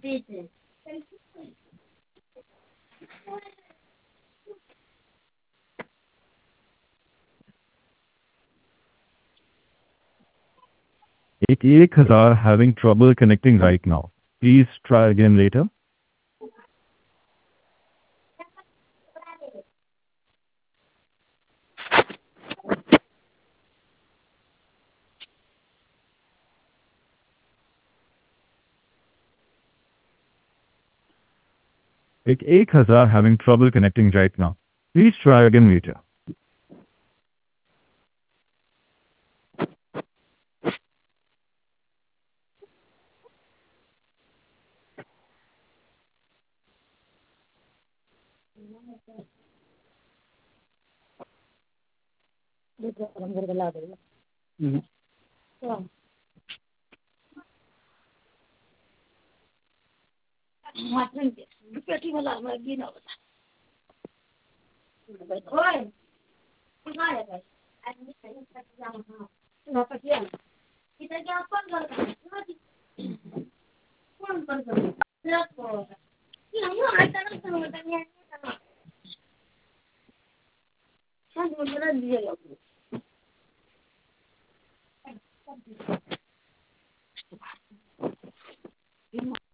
एक having trouble connecting right now. Please try again later. एक having trouble connecting right now. Please try again later.